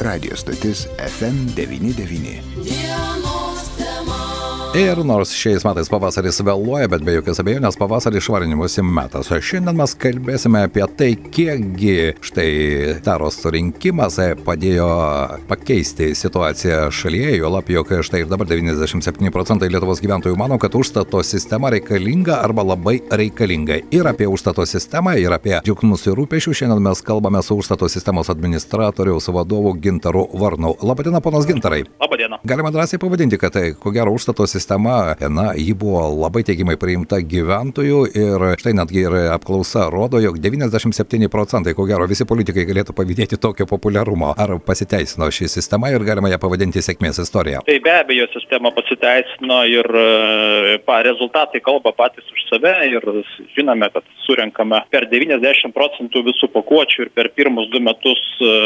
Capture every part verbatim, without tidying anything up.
radijo stotis F M devyni devyni. Ir nors šiais metais pavasaris vėluoja, bet be jokios abejonės pavasarį švarinimosi metas. O šiandien mes kalbėsime apie tai, kiekgi štai taros surinkimas padėjo pakeisti situaciją šalyje. Juolab, jog štai ir dabar devyniasdešimt septyni procentai Lietuvos gyventojų mano, kad užstato sistema reikalinga arba labai reikalinga. Ir apie užstato sistemą, ir apie džiaugsmus ir rūpesčius šiandien mes kalbame su užstato sistemos administratoriaus vadovu Gintaru Varnu. Labadiena, ponas Gintarai. Labadiena. Galima drąsiai pavadinti, kad tai, ko gero, užstato sistema Sistema, na, ji buvo labai teigiamai priimta gyventojų ir štai netgi ir apklausa rodo, jog devyniasdešimt septyni procentai, ko gero, visi politikai galėtų pavydėti tokio populiarumo. Ar pasiteisino ši sistema ir galima ją pavadinti sėkmės istorija? Tai be abejo, sistema pasiteisino ir pa, rezultatai kalba patys už save ir žinome, kad surenkame per devyniasdešimt procentų visų pakuočių ir per pirmus du metus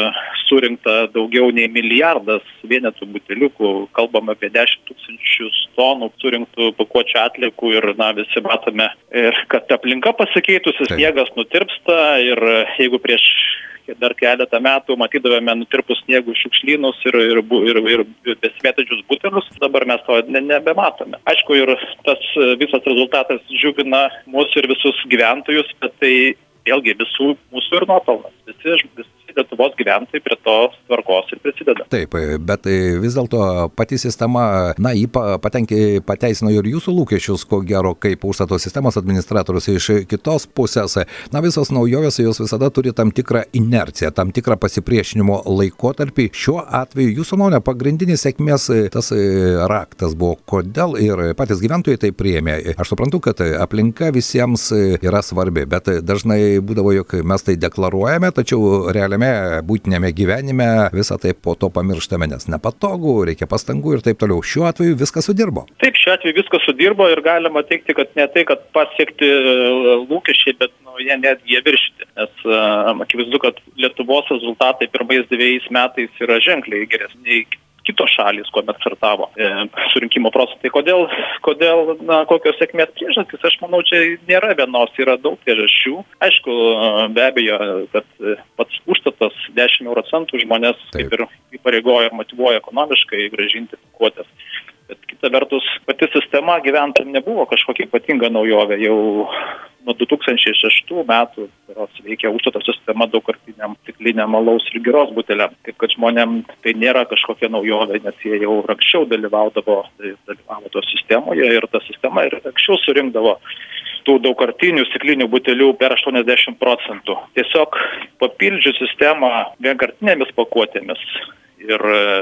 surinkta daugiau nei milijardas vienetų buteliukų, kalbam apie dešimt tūkstančių tonų surinktų pakuočių atliekų ir, na, visi matome, ir kad aplinka pasikeitusi, sniegas nutirpsta ir jeigu prieš dar keletą metų matydavome nutirpus sniegų šiukšlynus ir, ir, ir, ir besimėtančius butelius, dabar mes to ne, nebematome. Aišku, ir tas visas rezultatas džiugina mus ir visus gyventojus, bet tai vėlgi visų mūsų ir nuopelnas. Visi, visi Lietuvos gyventojai prie tos tvarkos ir prisideda. Taip, bet vis dėlto pati sistema, na, jį patenki, pateisino ir jūsų lūkesčius, ko gero, kaip užstato sistemos administratorius iš kitos pusės. Na, visos naujovės, jos visada turi tam tikrą inerciją, tam tikrą pasipriešinimo laikotarpį. Šiuo atveju, jūsų nuomone, pagrindinis sėkmės tas raktas buvo, kodėl ir patys gyventojai tai priėmė. Aš suprantu, kad aplinka visiems yra svarbi, bet dažnai būdavo, jog mes tai deklaruojame, tačiau realiame būtinėme gyvenime visą tai po to pamirštame, nes nepatogu, reikia pastangų ir taip toliau. Šiuo atveju viskas sudirbo. Taip, šiuo atveju viskas sudirbo ir galima teikti, kad ne tai, kad pasiekti lūkesčiai, bet nu, jie netgi jie viršyti. Nes um, akivaizdu, kad Lietuvos rezultatai pirmais dviejais metais yra ženkliai geresni kitos šalys, kuomet startavo e, surinkimo procentai. Kodėl, kodėl na, kokios sėkmės priežastys, aš manau, čia nėra vienos, yra daug priežasčių. Aišku, be abejo, kad pats užstatas dešimt euro centų žmonės Taip. kaip ir įpareigoja ir motyvuoja ekonomiškai grąžinti pakuotes. Bet kita vertus, pati sistema gyventojams nebuvo kažkokia ypatinga naujovė. Jau nuo du tūkstančiai šeštų metų veikia užstato sistema daugkartiniam stikliniam alaus ir giros buteliam. Taip kad žmonėm tai nėra kažkokia naujovė, nes jie jau anksčiau dalyvaudavo, dalyvavo to sistemoje ir ta sistema ir anksčiau surinkdavo tų daugkartinių stiklinių butelių per aštuoniasdešimt procentų. Tiesiog papildžius sistemą vienkartinėmis pakuotėmis. Ir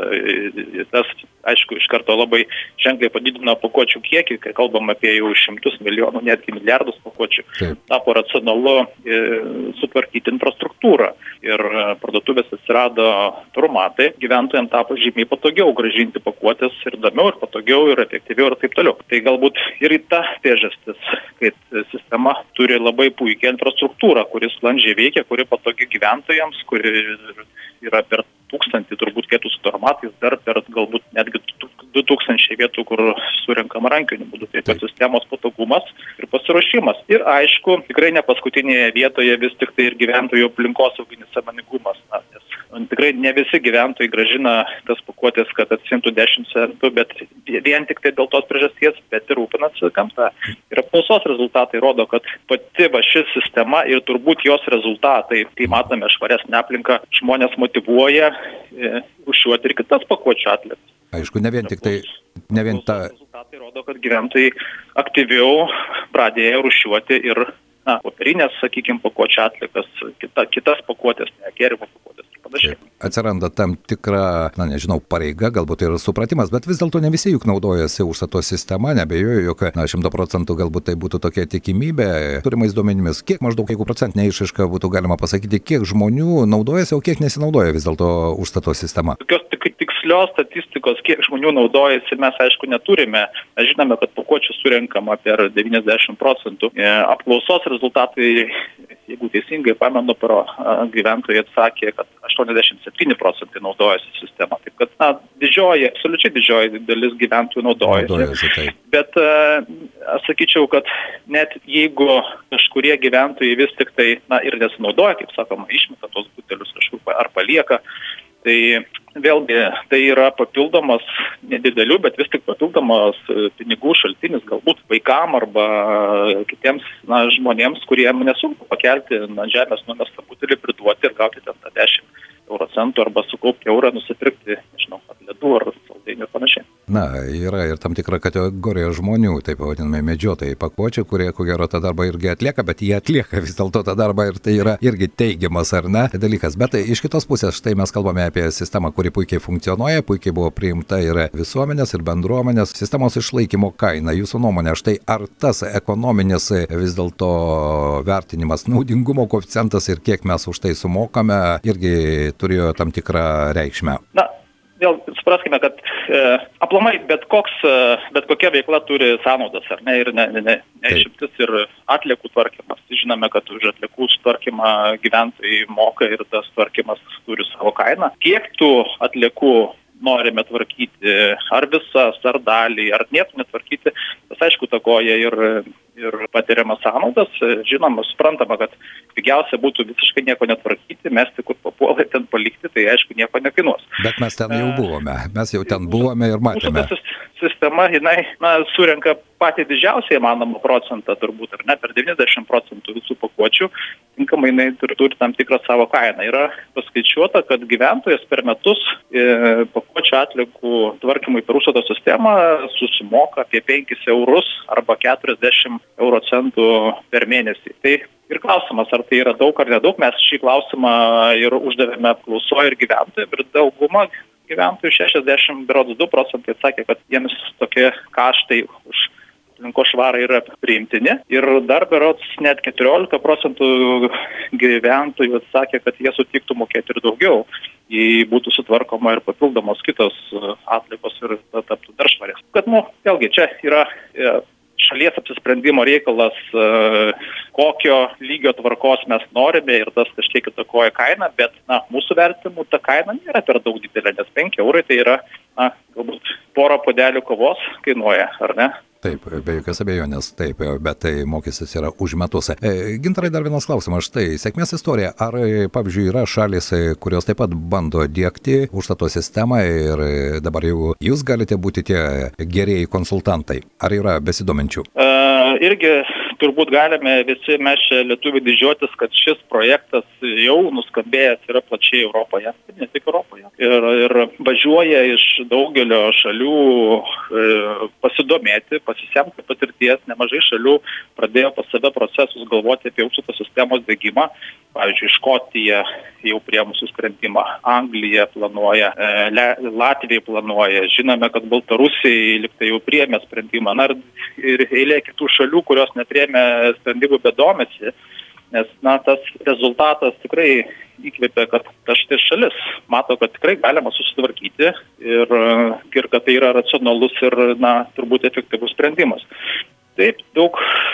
tas, aišku, iš karto labai ženkliai padidino pakuočių kiekį, kai kalbam apie jau šimtus milijonų, netgi milijardus pakuočių. Taip. Tapo racionalu e, sutvarkyti infrastruktūrą. Ir parduotuvės atsirado taromatai, gyventojams tapo žymiai patogiau grąžinti pakuotės ir įdomiau, ir patogiau, ir efektyviau, ir taip toliau. Tai galbūt ir į tą priežastis, kad sistema turi labai puikią infrastruktūrą, kuris sklandžiai veikia, kuri patogi gyventojams, kuri yra per tūkstantį turbūt vietų su taromatais, dar per galbūt netgi du tūkstančiai vietų, kur surinkama rankiniu būdu. Tai pat sistemos patogumas ir pasiruošimas. Ir aišku, tikrai ne paskutinėje vietoje vis tik tai ir gyventojų aplinkosauginis sąmoningumas. Na, nes tikrai ne visi gyventojai grąžina tas pakuotės, kad atsimtų dešimt centų, bet vien tik tai dėl tos priežasties, bet ir rūpinasi gamta. Ir apklausos rezultatai rodo, kad pati va ši sistema ir turbūt jos rezultatai, kai matome švaresnę aplinką, žmonės motyvuoja e, rūšiuoti ir kitas pakuočių atliekas. Aišku, ne vien tik tai, ne vien ta... Rezultatai rodo, kad gyventojai aktyviau pradėjo rūšiuoti ir, na, popierinės, sakykime, pakuočių atliekas, kita, kitas pakuotės, ne gėrimo pakuotės ir panašiai. Atsiranda tam tikra, na nežinau, pareiga, galbūt ir supratimas, bet vis dėlto ne visi juk naudojasi užstato sistema, nebejoju, jog na šimto procentų galbūt tai būtų tokia tikimybė. Turimais duomenimis, kiek maždaug, jeigu procentinė išraiška būtų galima pasakyti, kiek žmonių naudojasi, o kiek nesinaudoja vis dėlto užstato sistema? Tokios tik, tikslios statistikos, kiek žmonių naudojasi, mes aišku neturime. Mes žinome, kad pakuočių surenkama per devyniasdešimt procentų. Apklausos rezultatai, jeigu teisingai pamenu, pro gyventojai atsakė, kad aštuoniasdešimt septyni procentai naudojasi sistema. Taip kad, na, didžioji, absoliučiai didžioji dalis gyventojų naudojasi. naudojasi tai. Bet aš sakyčiau, kad net jeigu kažkurie gyventojai vis tik tai, na, ir nesinaudoja, kaip sakoma, išmeta tos butelius kažkur ar palieka, Tai vėlgi tai yra papildomas, nedidelių, bet vis tik papildomas pinigų šaltinis galbūt vaikam arba kitiems na, žmonėms, kuriem nesunku pakelti na, žemės numestą butelį, priduoti ir gauti ten tą dešimt euro centų arba sukaupti eurą, nusipirkti, nežinau, ledų ar saldainių ir panašiai. Na, yra ir tam tikra kategorija žmonių, taip vadinami medžiotojai pakuočių, kurie ko gero tą darbą irgi atlieka, bet jie atlieka vis dėlto tą darbą ir tai yra irgi teigiamas, ar ne, dalykas. Bet iš kitos pusės, štai mes kalbame apie sistemą, kuri puikiai funkcionuoja, puikiai buvo priimta ir visuomenės, ir bendruomenės, sistemos išlaikymo kaina. Jūsų nuomonė, štai ar tas ekonominis vis dėlto vertinimas, naudingumo koeficientas ir kiek mes už tai sumokame, irgi turėjo tam tikrą reikšmę? Na, vėl supraskime, kad e, aplamai bet, koks, e, bet kokia veikla turi sąnaudas, ar ne, ir ne, ne, ne, ne išimtis ir atliekų tvarkymas. Žinome, kad už atliekų tvarkymą gyventojai moka ir tas tvarkymas turi savo kainą. Kiek tų atliekų norime tvarkyti, ar visas, ar dalį, ar nieko netvarkyti, tas aišku takoja ir, ir patiriamas sąnaudas. Žinoma, suprantama, kad pigiausia būtų visiškai nieko netvarkyti, mesti kur papuolai ten palikti, tai aišku nieko nekainuos. Bet mes ten jau buvome, mes jau ten buvome ir matėme. Mūsų sistema, jinai, na, surenka patį didžiausią įmanomą procentą, turbūt, ar ne, per devyniasdešimt procentų visų pakuočių, tinkamai jinai turi, turi tam tikrą savo kainą. Yra paskaičiuota, kad gyventojas per metus e, pakuočių atliekų tvarkymui per užstato sistemą susimoka apie penkis eurus arba keturiasdešimt euro centų per mėnesį. Tai ir klausimas, ar tai yra daug ar nedaug, mes šį klausimą ir uždavėme apklausoje ir gyventojai, ir dauguma gyventojų, šešiasdešimt berods du procentai, sakė, kad jiems tokie kaštai už aplinkos švarą yra priimtini. Ir dar berods net keturiolika procentų gyventojų sakė, kad jie sutiktų mokėti ir daugiau, jei būtų sutvarkoma ir papildomos kitos atliekos ir taptų dar švarės. Kad, nu, vėlgi, čia yra šalies apsisprendimo reikalas, kokio lygio tvarkos mes norime ir tas kažkiek įtakoja kainą, bet na, mūsų vertinimu ta kaina nėra per daug didelė, nes penki eurai tai yra na, galbūt porą puodelių kavos kainuoja, ar ne? Taip, be jokios abejonės, taip, bet tai mokestis yra už metus. E, Gintarai, dar vienas klausimas, štai, sėkmės istorija, ar, pavyzdžiui, yra šalis, kurios taip pat bando diegti užstato sistemą ir dabar jau jūs galite būti tie gerieji konsultantai, ar yra besidominčių? E, irgi turbūt galime visi mes čia lietuviai didžiuotis, kad šis projektas jau nuskambėjęs yra plačiai Europoje, ne tik Europoje, ir, ir važiuoja iš daugelio šalių e, pasidomėti, pasisemti patirties, nemažai šalių pradėjo pas save procesus galvoti apie užstato sistemos diegimą. Pavyzdžiui, Škotija jau priėmusi sprendimą, Anglija planuoja, Latvija planuoja, žinome, kad Baltarusija liktai jau priėmė sprendimą, na ir eilė kitų šalių, kurios nepriėmė sprendimų, bet domisi, nes na, tas rezultatas tikrai įkvėpė, kad ta štai šalis mato, kad tikrai galima susitvarkyti ir, ir kad tai yra racionalus ir, na, turbūt efektyvus sprendimas. Taip, daug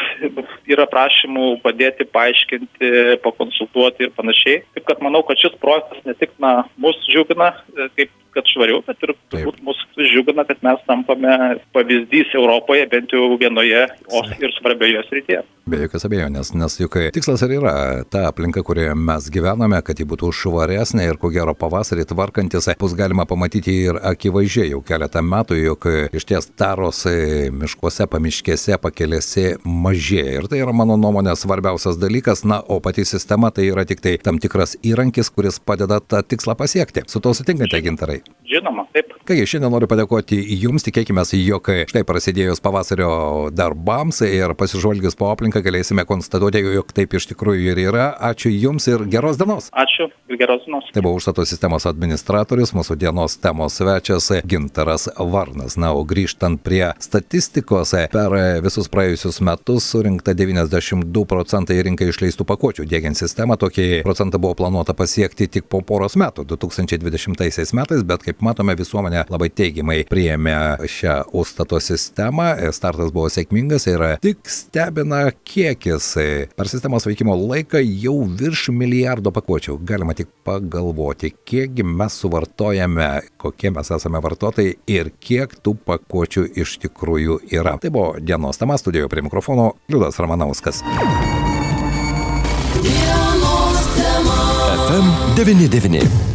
yra prašymų padėti, paaiškinti, pakonsultuoti ir panašiai. Taip, kad manau, kad šis projektas ne tik na, mus džiugina, kaip kad švariau, bet ir turbūt mus džiugina, kad mes tampame pavyzdys Europoje, bent jau vienoje, o ir svarbioje srityje. Be jokios abejonės, nes juk tikslas ir yra ta aplinka, kurioje mes gyvename, kad ji būtų švaresnė ir ko gero pavasarį tvarkantis bus galima pamatyti ir akivaizdžiai jau keletą metų, jog išties taros miškuose, pamiškėse, pakelėse mažėja. Ir tai yra mano nuomonė svarbiausias dalykas, na, o pati sistema tai yra tik tai tam tikras įrankis, kuris padeda tą tikslą pasiekti. Su to sutinkate, Gintarai? Žinoma, taip. Kągi, šiandien noriu padėkoti jums, tikėkime, jog štai prasidėjus pavasario darbams ir pasižvalgius po aplinką galėsime konstatuoti, jog taip iš tikrųjų ir yra. Ačiū jums ir geros dienos. Ačiū ir geros dienos. Tai buvo užstato sistemos administratorius, mūsų dienos temos svečias Gintaras Varnas. Na, o grįžtant prie statistikos, per visus praėjusius metus surinkta devyniasdešimt du procentai rinkai išleistų pakuočių. Diegiant sistemą, tokį procentą buvo planuota pasiekti tik po poros metų, du tūkstančiai dvidešimtaisiais metais, bet kaip matome, visuomenė labai teigiamai priėmė šią užstato sistemą. Startas buvo sėkmingas ir tik stebina kiekis. Per sistemos veikimo laiką jau virš milijardo pakuočių. Galima tik pagalvoti, kiekgi mes suvartojame, kokie mes esame vartotojai ir kiek tų pakuočių iš tikrųjų yra. Tai buvo dienos tema, studijoje prie mikrofono Liudas Ramanauskas. Ef em devyni devyni